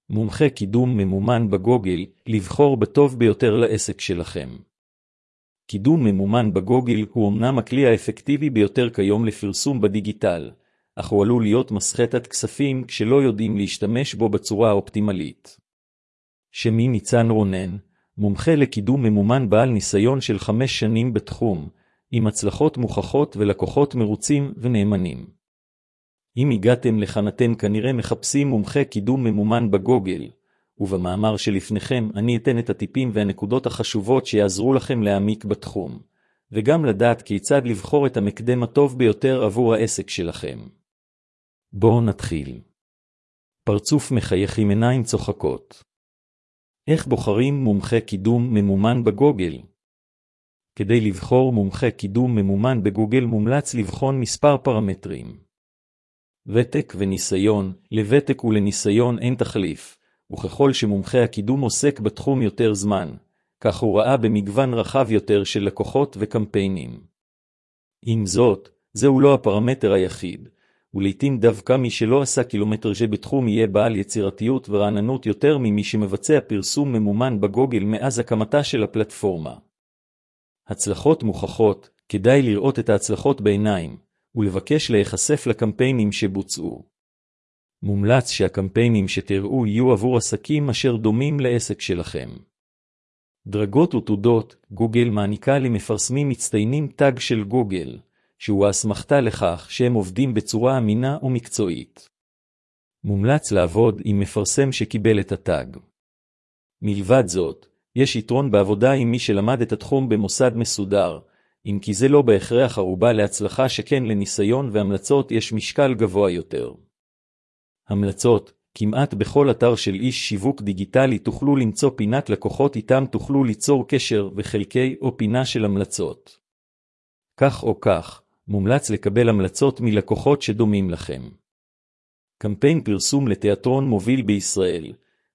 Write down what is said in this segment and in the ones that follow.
מומחה קידום ממומן בגוגל, לבחור בטוב ביותר לעסק שלכם. קידום ממומן בגוגל הוא אמנם הכלי האפקטיבי ביותר כיום לפרסום בדיגיטל, אך הוא עלול להיות מסחטת כספים כשלא יודעים להשתמש בו בצורה האופטימלית. שמי ניצן רונן, מומחה לקידום ממומן בעל ניסיון של 5 שנים בתחום, עם הצלחות מוכחות ולקוחות מרוצים ונאמנים. אם הגעתם לכאן אתם כנראה מחפשים מומחה קידום ממומן בגוגל, ובמאמר שלפניכם אני אתן את הטיפים והנקודות החשובות שיעזרו לכם להעמיק בתחום, וגם לדעת כיצד לבחור את המקדם הטוב ביותר עבור העסק שלכם. בואו נתחיל. פרצוף מחייך עם עיניים צוחקות. איך בוחרים מומחה קידום ממומן בגוגל? כדי לבחור מומחה קידום ממומן בגוגל מומלץ לבחון מספר פרמטרים. ותק וניסיון, לוותק ולניסיון אין תחליף, וככל שמומחה הקידום עוסק בתחום יותר זמן, כך הוא ראה במגוון רחב יותר של לקוחות וקמפיינים. עם זאת, זהו לא הפרמטר היחיד, ולעיתים דווקא מי שלא עשה קילומטרג' בתחום יהיה בעל יצירתיות ורעננות יותר ממי שמבצע פרסום ממומן בגוגל מאז הקמתה של הפלטפורמה. הצלחות מוכחות, כדאי לראות את ההצלחות בעיניים, ולבקש להיחשף לקמפיינים שבוצעו. מומלץ שהקמפיינים שתראו יהיו עבור עסקים אשר דומים לעסק שלכם. דרגות ותעודות, גוגל מעניקה למפרסמים מצטיינים טאג של גוגל, שהוא האסמכתה לכך שהם עובדים בצורה אמינה ומקצועית. מומלץ לעבוד עם מפרסם שקיבל את הטאג. מלבד זאת, יש יתרון בעבודה עם מי שלמד את התחום במוסד מסודר, אם כי זה לא בהכרח ערובה להצלחה שכן לניסיון והמלצות יש משקל גבוה יותר. המלצות, כמעט בכל אתר של איש שיווק דיגיטלי תוכלו למצוא פינת לקוחות איתם תוכלו ליצור קשר וחלקי או פינה של המלצות. כך או כך, מומלץ לקבל המלצות מלקוחות שדומים לכם. קמפיין פרסום לתיאטרון מוביל בישראל,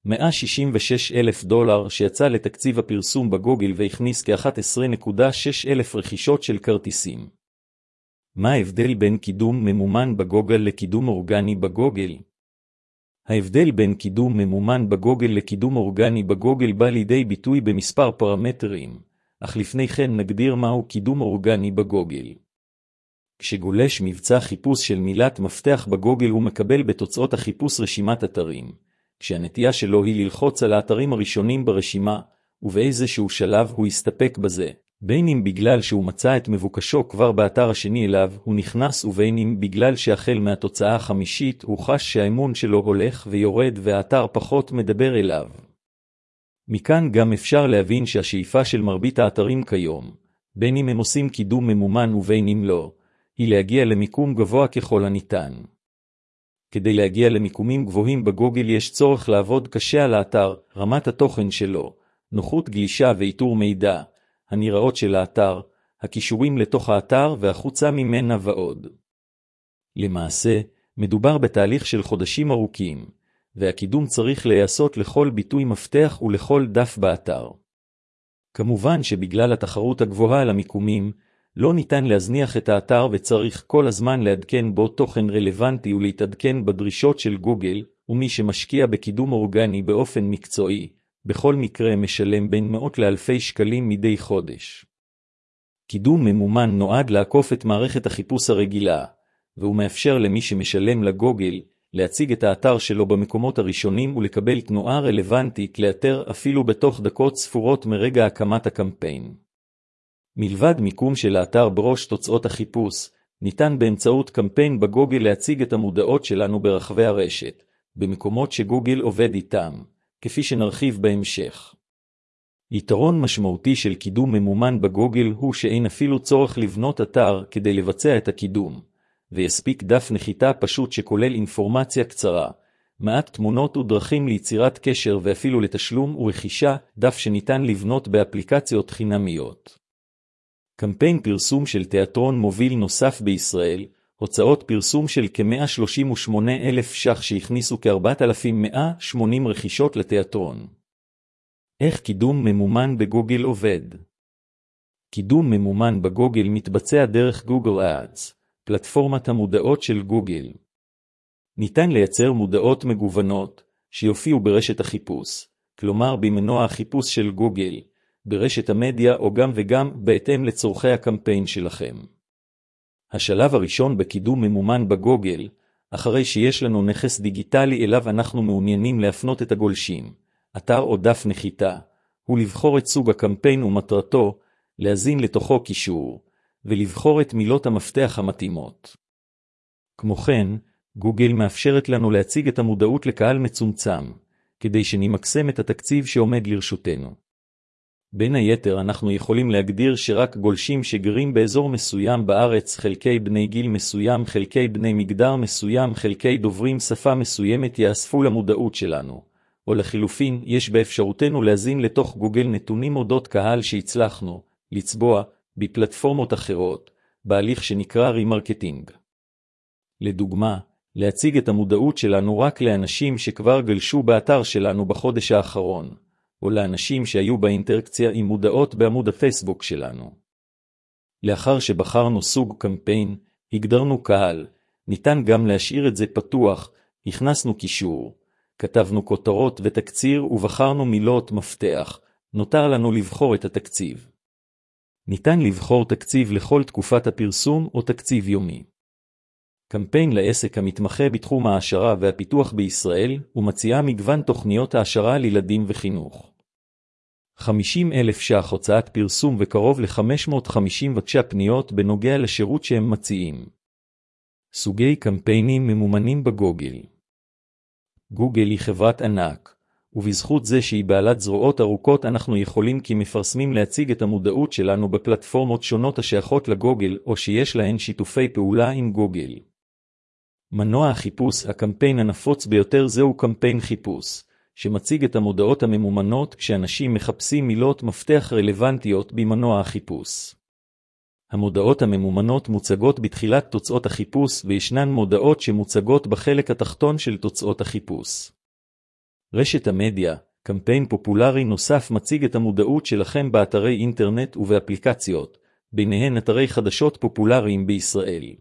$166,000 שיצא לתקציב הפרסום בגוגל והכניס כ-11,600 רכישות של כרטיסים. מה ההבדל בין קידום ממומן בגוגל לקידום אורגני בגוגל? ההבדל בין קידום ממומן בגוגל לקידום אורגני בגוגל בא לידי ביטוי במספר פרמטרים, אך לפני כן נגדיר מהו קידום אורגני בגוגל. כשגולש מבצע חיפוש של מילת מפתח בגוגל הוא מקבל בתוצאות החיפוש רשימת אתרים, כשהנטייה שלו היא ללחוץ על האתרים הראשונים ברשימה, ובאיזשהו שלב הוא יסתפק בזה, בין אם בגלל שהוא מצא את מבוקשו כבר באתר השני אליו הוא נכנס ובין אם בגלל שהחל מהתוצאה החמישית הוא חש שהאמון שלו הולך ויורד והאתר פחות מדבר אליו. מכאן גם אפשר להבין שהשאיפה של מרבית האתרים כיום, בין אם הם עושים קידום ממומן ובין אם לא, היא להגיע למיקום גבוה ככל הניתן. כדי להגיע למיקומים גבוהים בגוגל יש צורך לעבוד קשה על האתר, רמת התוכן שלו, נוחות גלישה ואיתור מידע, הנראות של האתר, הקישורים לתוך האתר והחוצה ממנה ועוד. למעשה, מדובר בתהליך של חודשים ארוכים, והקידום צריך להיעשות לכל ביטוי מפתח ולכל דף באתר. כמובן שבגלל התחרות הגבוהה על המיקומים, לא ניתן להזניח את האתר וצריך כל הזמן לעדכן בו תוכן רלוונטי ולהתעדכן בדרישות של גוגל, ומי שמשקיע בקידום אורגני באופן מקצועי, בכל מקרה משלם בין מאות לאלפי שקלים מדי חודש. קידום ממומן נועד לעקוף את מערכת החיפוש הרגילה, והוא מאפשר למי שמשלם לגוגל להציג את האתר שלו במקומות הראשונים ולקבל תנועה רלוונטית לאתר אפילו בתוך דקות ספורות מרגע הקמת הקמפיין. מלבד מיקום של האתר בראש תוצאות החיפוש, ניתן באמצעות קמפיין בגוגל להציג את המודעות שלנו ברחבי הרשת, במקומות שגוגל עובד איתם, כפי שנרחיב בהמשך. יתרון משמעותי של קידום ממומן בגוגל הוא שאין אפילו צורך לבנות אתר כדי לבצע את הקידום, ויספיק דף נחיתה פשוט שכולל אינפורמציה קצרה, מעט תמונות ודרכים ליצירת קשר ואפילו לתשלום ורכישה, דף שניתן לבנות באפליקציות חינמיות. קמפיין פרסום של תיאטרון מוביל נוסף בישראל, הוצאות פרסום של כ-138,000 ש"ח שהכניסו כ-4,180 רכישות לתיאטרון. איך קידום ממומן בגוגל עובד? קידום ממומן בגוגל מתבצע דרך גוגל אדס, פלטפורמת המודעות של גוגל. ניתן לייצר מודעות מגוונות, שיופיעו ברשת החיפוש, כלומר במנוע החיפוש של גוגל, ברשת המדיה או גם וגם בהתאם לצורכי הקמפיין שלכם. השלב הראשון בקידום ממומן בגוגל, אחרי שיש לנו נכס דיגיטלי אליו אנחנו מעוניינים להפנות את הגולשים, אתר או דף נחיתה, הוא לבחור את סוג הקמפיין ומטרתו, להזין לתוכו קישור, ולבחור את מילות המפתח המתאימות. כמו כן, גוגל מאפשרת לנו להציג את המודעות לקהל מצומצם, כדי שנמקסם את התקציב שעומד לרשותנו. בין היתר אנחנו יכולים להגדיר שרק גולשים שגרים באזור מסוים בארץ, חלקי בני גיל מסוים, חלקי בני מגדר מסוים, חלקי דוברים שפה מסוימת יאספו למודעות שלנו. או לחילופין, יש באפשרותנו להזין לתוך גוגל נתונים אודות קהל שהצלחנו לצבוע בפלטפורמות אחרות, בהליך שנקרא רימרקטינג. לדוגמה, להציג את המודעות שלנו רק לאנשים שכבר גלשו באתר שלנו בחודש האחרון, או לאנשים שהיו באינטראקציה עם מודעות בעמוד הפייסבוק שלנו. לאחר שבחרנו סוג קמפיין, הגדרנו קהל, ניתן גם להשאיר את זה פתוח, הכנסנו קישור, כתבנו כותרות ותקציר ובחרנו מילות מפתח, נותר לנו לבחור את התקציב. ניתן לבחור תקציב לכל תקופת הפרסום או תקציב יומי. קמפיין לעסק המתמחה בתחום ההעשרה והפיתוח בישראל ומציעה מגוון תוכניות העשרה לילדים וחינוך. 50,000 ש"ח הוצאת פרסום וקרוב ל-550 פניות בנוגע לשירות שהם מציעים. סוגי קמפיינים ממומנים בגוגל. גוגל היא חברת ענק, ובזכות זה שהיא בעלת זרועות ארוכות אנחנו יכולים כמפרסמים להציג את המודעות שלנו בפלטפורמות שונות השייכות לגוגל או שיש להן שיתופי פעולה עם גוגל. מנוע החיפוש, הקמפיין הנפוץ ביותר זהו קמפיין חיפוש, שמציג את המודעות הממומנות כשאנשים מחפשים מילות מפתח רלוונטיות במנוע החיפוש. המודעות הממומנות מוצגות בתחילת תוצאות החיפוש וישנן מודעות שמוצגות בחלק התחתון של תוצאות החיפוש. רשת המדיה, קמפיין פופולרי נוסף מציג את המודעות שלכם באתרי אינטרנט ובאפליקציות, ביניהן אתרי חדשות פופולריים בישראל.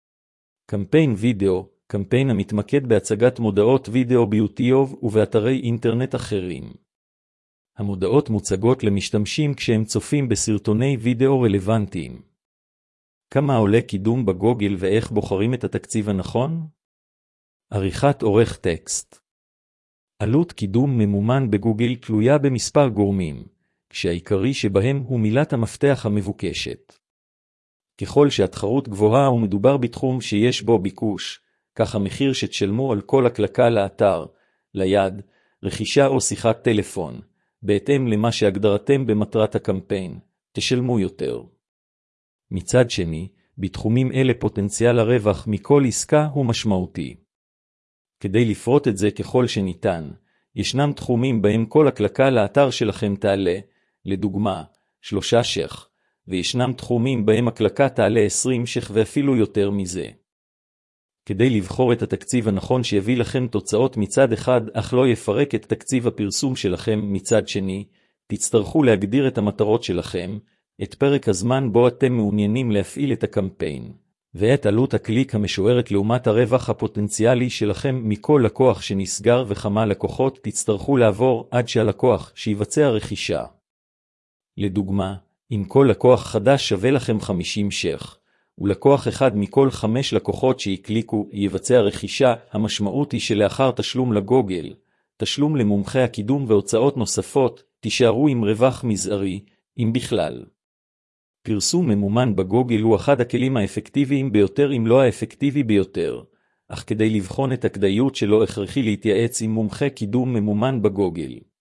קמפיין וידאו, קמפיין המתמקד בהצגת מודעות וידאו ביוטיוב ובאתרי אינטרנט אחרים. המודעות מוצגות למשתמשים כשהם צופים בסרטוני וידאו רלוונטיים. כמה עולה קידום בגוגל ואיך בוחרים את התקציב הנכון? עריכת עורך טקסט. עלות קידום ממומן בגוגל תלויה במספר גורמים, כשהעיקרי שבהם הוא מילת המפתח המבוקשת. ככל שהתחרות גבוהה ומדובר בתחום שיש בו ביקוש, כך המחיר שתשלמו על כל הקלקה לאתר, ליד, רכישה או שיחת טלפון, בהתאם למה שהגדרתם במטרת הקמפיין, תשלמו יותר. מצד שני, בתחומים אלה פוטנציאל הרווח מכל עסקה הוא משמעותי. כדי לפרוט את זה ככל שניתן, ישנם תחומים בהם כל הקלקה לאתר שלכם תעלה, לדוגמה, 3 ש"ח, וישנם תחומים בהם הקלקה תעלה 20 ש"ח ואפילו יותר מזה. כדי לבחור את התקציב הנכון שיביא לכם תוצאות מצד אחד אך לא יפרק את תקציב הפרסום שלכם מצד שני, תצטרכו להגדיר את המטרות שלכם, את פרק הזמן בו אתם מעוניינים להפעיל את הקמפיין, ואת עלות הקליק המשוערת לעומת הרווח הפוטנציאלי שלכם מכל לקוח שנסגר וכמה לקוחות תצטרכו לעבור עד שהלקוח שיבצע רכישה. לדוגמה, אם כל לקוח חדש שווה לכם 50 ש"ח, ולקוח אחד מכל 5 לקוחות שיקליקו יבצע רכישה, המשמעות היא שלאחר תשלום לגוגל, תשלום למומחי הקידום והוצאות נוספות, תישארו עם רווח מזערי, אם בכלל. פרסום ממומן בגוגל הוא אחד הכלים האפקטיביים ביותר אם לא האפקטיבי ביותר, אך כדי לבחון את הכדאיות שלו הכרחי להתייעץ עם מומחה קידום ממומן בגוגל.